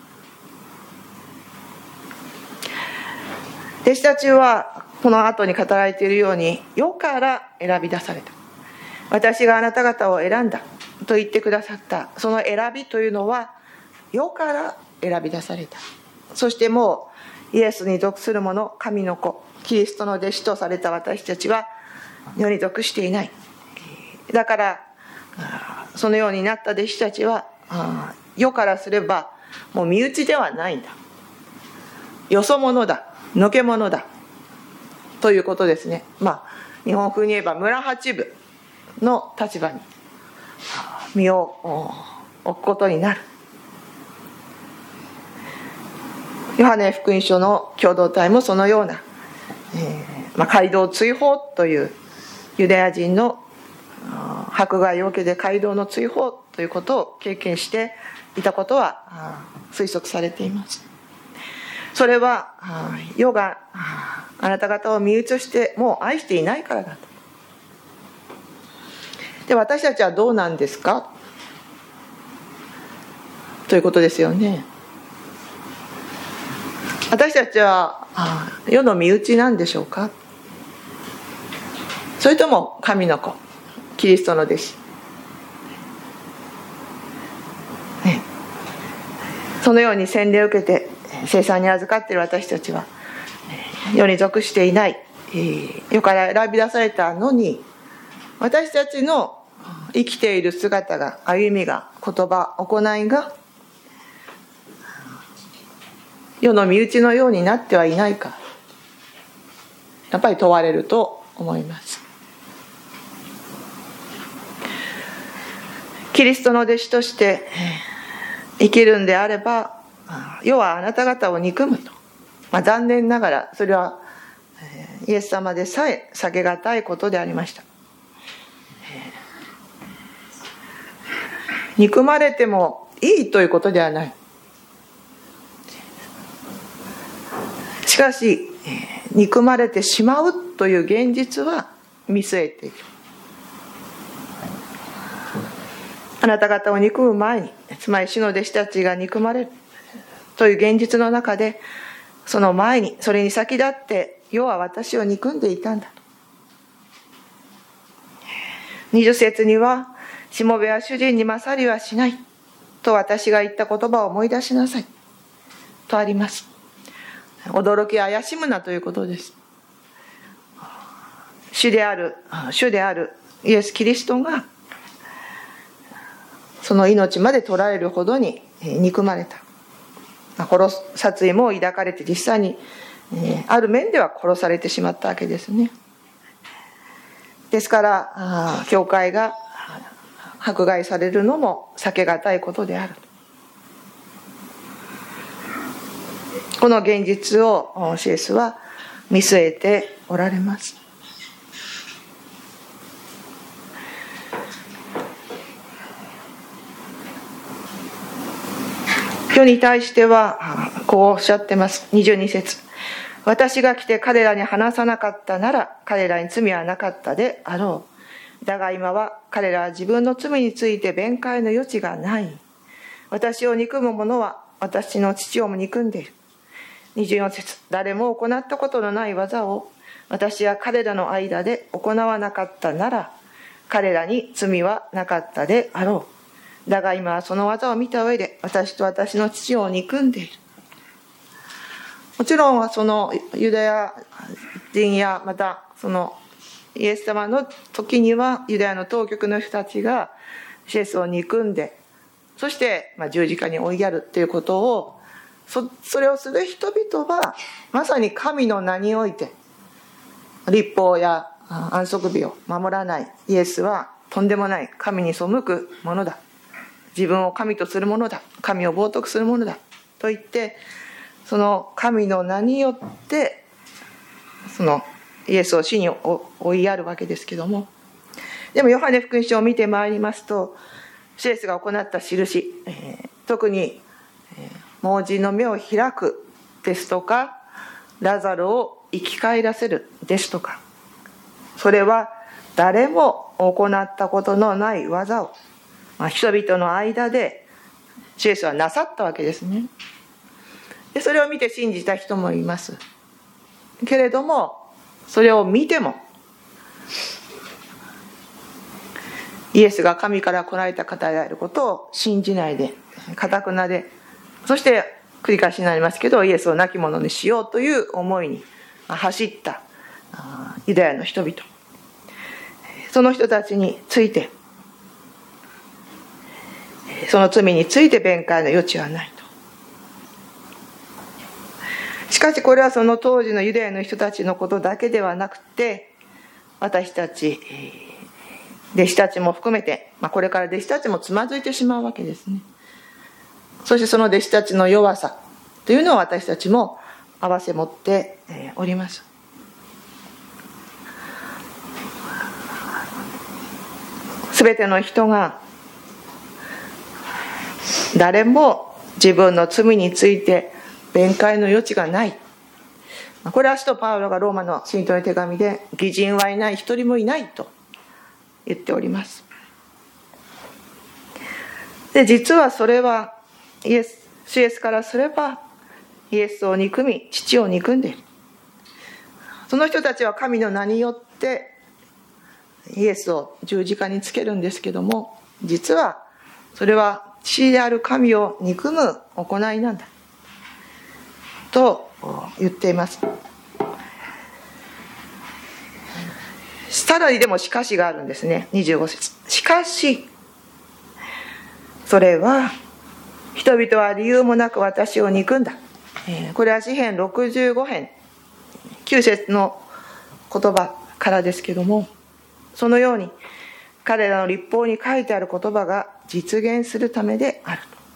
弟子たちはこの後に語られているように世から選び出された、私があなた方を選んだと言ってくださったその選びというのは世から選び出された。そしてもうイエスに属する者、神の子、キリストの弟子とされた私たちは世に属していない。だからそのようになった弟子たちは世からすればもう身内ではないんだ、よそ者だ、のけ者だということですね。まあ日本風に言えば村八分の立場に身を置くことになる。ヨハネ福音書の共同体もそのような、えーまあ、街道追放というユダヤ人の迫害を受けて街道の追放ということを経験していたことは推測されています。それは世があなた方を身内としてもう愛していないからだと。で、私たちはどうなんですかということですよね。私たちは世の身内なんでしょうか。それとも神の子、キリストの弟子、ね、そのように洗礼を受けて聖餐に預かっている私たちは世に属していない、世から選び出されたのに、私たちの生きている姿が、歩みが、言葉、行いが世の身内のようになってはいないか、やっぱり問われると思います。キリストの弟子として生きるんであれば、世はあなた方を憎むと、まあ、残念ながらそれはイエス様でさえ避けがたいことでありました。憎まれてもいいということではない。しかし憎まれてしまうという現実は見据えている。あなた方を憎む前に、つまり主の弟子たちが憎まれるという現実の中で、その前に、それに先立って世は私を憎んでいたんだと。にじゅっ節には、しもべは主人に勝りはしないと私が言った言葉を思い出しなさいとあります。驚き怪しむなということです。主である主であるイエス・キリストがその命まで取られるほどに憎まれた。殺す殺意も抱かれて、実際にある面では殺されてしまったわけですね。ですから教会が迫害されるのも避けがたいことである。この現実をシエスは見据えておられます。世に対してはこうおっしゃってます。にじゅうに節、私が来て彼らに話さなかったなら彼らに罪はなかったであろう。だが今は彼らは自分の罪について弁解の余地がない。私を憎む者は私の父をも憎んでいる。にじゅうよん節、誰も行ったことのない技を私は彼らの間で行わなかったなら彼らに罪はなかったであろう。だが今はその技を見た上で私と私の父を憎んでいる。もちろんそのユダヤ人やまたそのイエス様の時にはユダヤの当局の人たちがイエスを憎んで、そしてまあ十字架に追いやるということを そ, それをする人々はまさに神の名において律法や安息日を守らないイエスはとんでもない神に背くものだ、自分を神とするものだ、神を冒涜するものだと言って、その神の名によってそのイエスを死に追いやるわけですけども、でもヨハネ福音書を見てまいりますと、イエスが行った印、えー、特に、えー、盲人の目を開くですとか、ラザロを生き返らせるですとか、それは誰も行ったことのない技を、まあ、人々の間でイエスはなさったわけですね。でそれを見て信じた人もいますけれども、それを見てもイエスが神から来られた方であることを信じないで、堅くなで、そして繰り返しになりますけど、イエスを亡き者にしようという思いに走ったユダヤの人々、その人たちについて、その罪について弁解の余地はないと。しかしこれはその当時のユダヤの人たちのことだけではなくて、私たち弟子たちも含めて、まあ、これから弟子たちもつまずいてしまうわけですね。そしてその弟子たちの弱さというのを私たちも併せ持っております。すべての人が誰も自分の罪について弁解の余地がない。これは使徒パウロがローマの信徒の手紙で、義人はいない、一人もいないと言っております。で、実はそれはイエス、主イエスからすればイエスを憎み、父を憎んでいる。その人たちは神の名によってイエスを十字架につけるんですけども、実はそれは父である神を憎む行いなんだと言っています。さらにでもしかしがあるんですね。にじゅうご節。しかしそれは人々は理由もなく私を憎んだ。これは詩編ろくじゅうご編きゅう節の言葉からですけども、そのように彼らの律法に書いてある言葉が実現するためであると。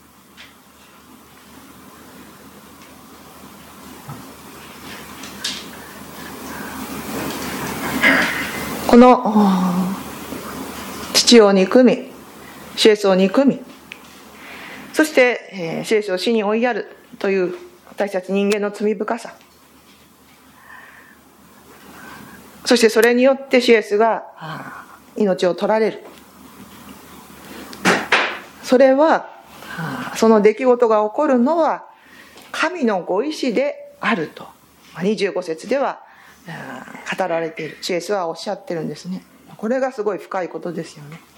この父を憎み、主イエスを憎み、そして、えー、主イエスを死に追いやるという私たち人間の罪深さ、そしてそれによって主イエスが命を取られる。それはその出来事が起こるのは神のご意志であるとにじゅうご節では語られている、主イエスはおっしゃってるんですね。これがすごい深いことですよね。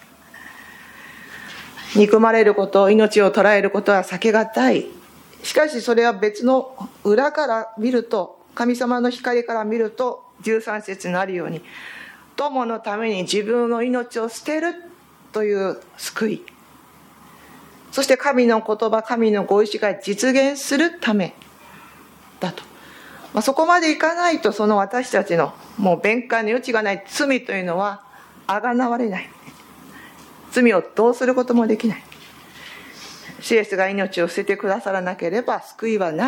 憎まれること、命を捉えることは避けがたい。しかしそれは別の裏から見ると、神様の光から見るとじゅうさん節にあるように、友のために自分の命を捨てるという救い、そして神の言葉、神のご意志が実現するためだと。まあ、そこまでいかないと、その私たちのもう弁解の余地がない罪というのはあがなわれない。罪をどうすることもできない。主イエスが命を捨ててくださらなければ救いはない。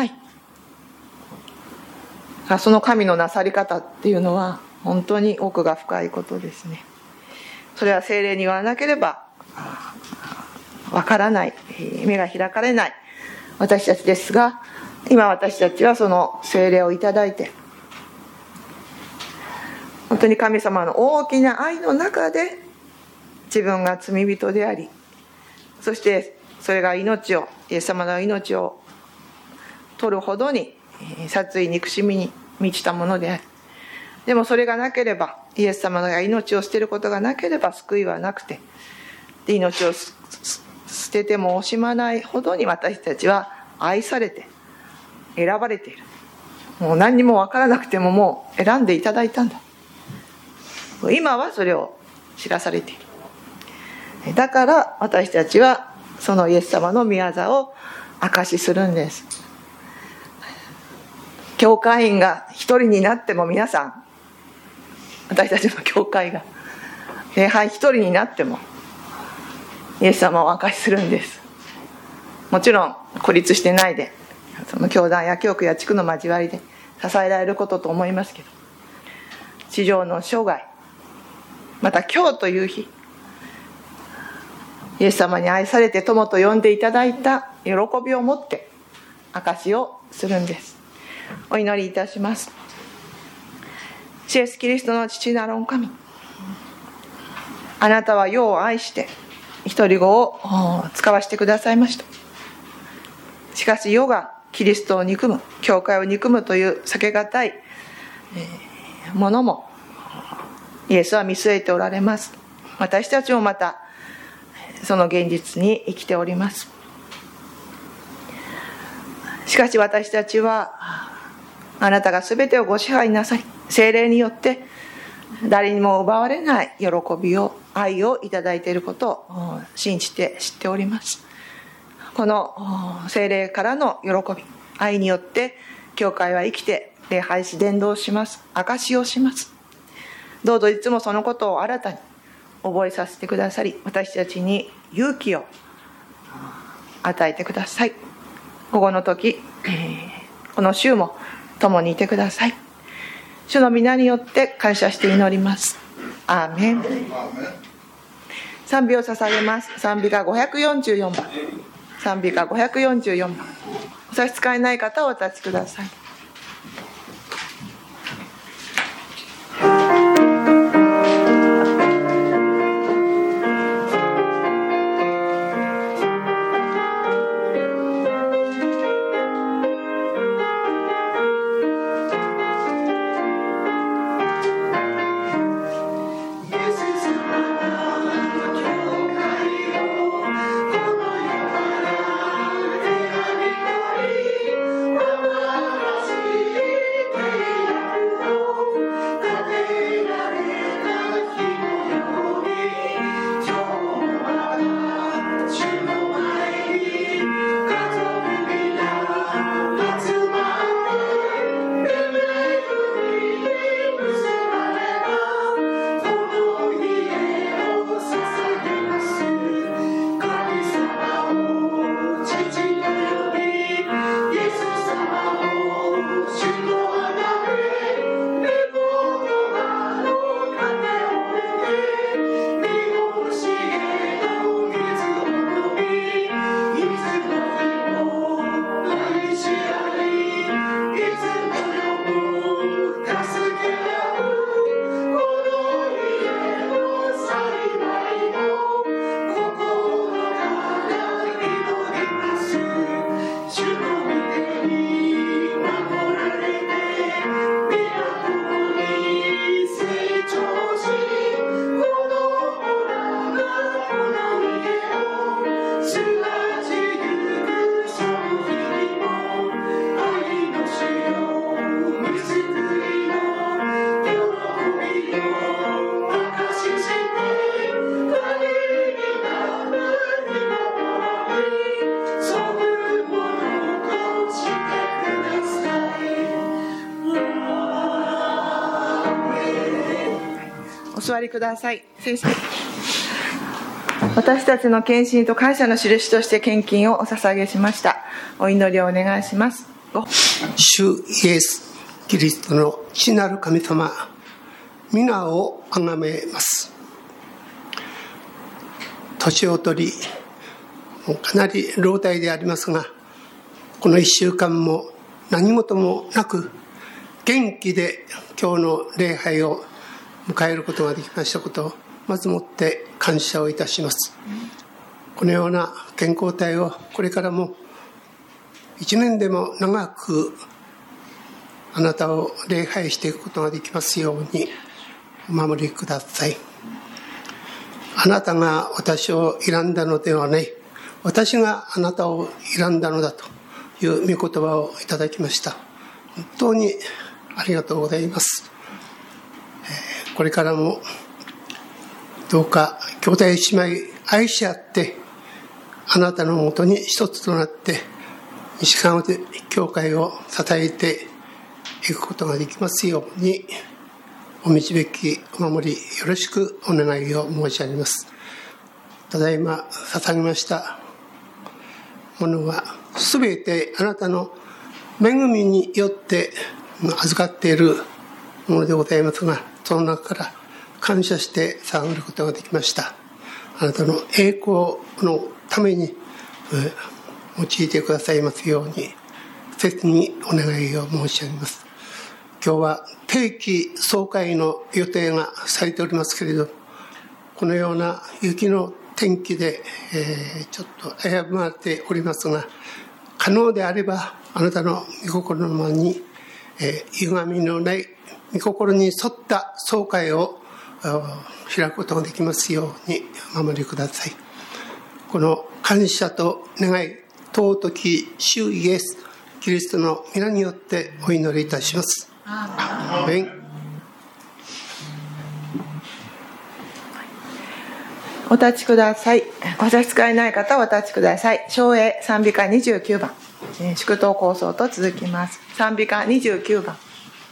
その神のなさり方っていうのは本当に奥が深いことですね。それは聖霊に言わなければわからない、目が開かれない私たちですが、今私たちはその聖霊をいただいて、本当に神様の大きな愛の中で自分が罪人であり、そしてそれが命を、イエス様の命を取るほどに殺意憎しみに満ちたものである。でもそれがなければ、イエス様が命を捨てることがなければ救いはなくて、で命を捨てても惜しまないほどに私たちは愛されて選ばれている。もう何にも分からなくてももう選んでいただいたんだ。今はそれを知らされている。だから私たちはそのイエス様の御業を証しするんです。教会員が一人になっても、皆さん、私たちの教会が礼拝一人になってもイエス様を証しするんです。もちろん孤立してないで、その教団や教区や地区の交わりで支えられることと思いますけど、地上の生涯、また今日という日、イエス様に愛されて友と呼んでいただいた喜びを持って証しをするんです。お祈りいたします。主イエスキリストの父なる御神、あなたは世を愛して一人子を使わせてくださいました。しかし世がキリストを憎む、教会を憎むという避けがたいものもイエスは見据えておられます。私たちもまたその現実に生きております。 しかし私たちはあなたがすべてをご支配なさり、聖霊によって誰にも奪われない喜びを、愛をいただいていることを信じて知っております。この聖霊からの喜び、愛によって教会は生きて礼拝し伝道します。証しをします。どうぞいつもそのことを新たに覚えさせてくださり、私たちに勇気を与えてください。午後の時、この週も共にいてください。主の皆によって感謝して祈ります。アーメン。賛美を捧げます。賛美歌ごひゃくよんじゅうよんばん。賛美歌ごひゃくよんじゅうよんばん。お差し支えない方はお立ちください。お座りください。先生、私たちの献身と感謝の印として献金をお捧げしました。お祈りをお願いします。 主イエスキリストの父なる神様、皆をあがめます。年を取り、もうかなり老体でありますが、この一週間も何事もなく元気で今日の礼拝を迎えることができましたことをまずもって感謝をいたします。このような健康体をこれからも一年でも長くあなたを礼拝していくことができますようにお守りください。あなたが私を選んだのではない、私があなたを選んだのだという御言葉をいただきました。本当にありがとうございます。これからもどうか兄弟姉妹愛し合ってあなたのもとに一つとなって西川教会を支えていくことができますようにお導きお守りよろしくお願いを申し上げます。ただいま捧げましたものはすべてあなたの恵みによって預かっているものでございますが、その中から感謝して捧げることができました。あなたの栄光のために用いてくださいますように切にお願いを申し上げます。今日は定期総会の予定がされておりますけれど、このような雪の天気で、えー、ちょっと危ぶまれておりますが、可能であればあなたの御心のままに、えー、歪みのない御心に沿った総会を開くことができますようにお守りください。この感謝と願い、尊き主イエスキリストの皆によってお祈りいたします。アーメン。 お立ちください。お差し支えない方はお立ちください。唱詠賛美歌にじゅうきゅうばん、祝祷構想と続きます。賛美歌にじゅうきゅうばん。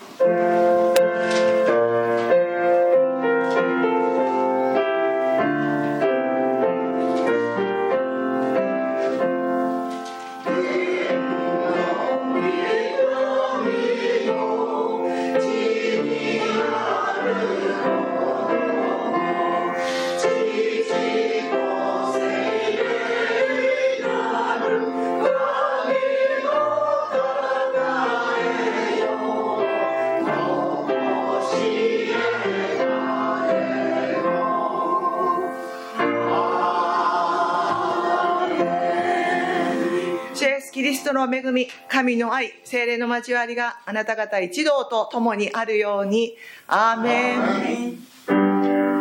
キリストの恵み、神の愛、聖霊の交わりがあなた方一同と共にあるように。アーメン。